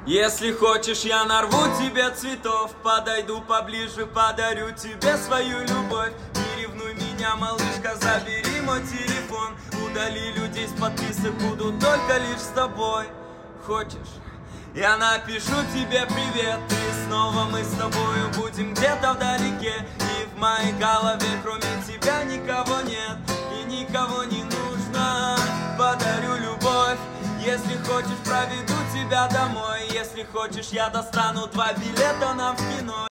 Если хочешь, я нарву тебе цветов, подойду поближе, подарю тебе свою любовь. Не ревнуй меня, малышка, забери мой телефон. Удали людей с подписок, буду только лишь с тобой. Хочешь, я напишу тебе привет, и снова мы с тобою будем где-то вдалеке. И в моей голове кроме тебя никого нет, и никого не нужно. Подарю любовь. Если хочешь, проведу тебя домой. Если хочешь, я достану 2 билета нам в кино.